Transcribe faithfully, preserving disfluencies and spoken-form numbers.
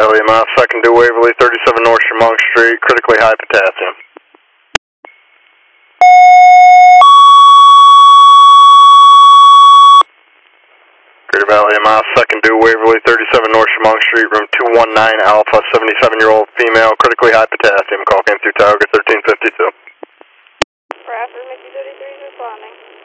Valley, my second to Waverly, thirty-seven North Chemung Street, critically high potassium. Greater Valley, my second to Waverly, thirty-seven North Chemung Street, room two one nine Alpha, seventy-seven-year-old female, critically high potassium. Call came through Tower thirteen fifty-two. Bradford, Mickey thirty-three is responding.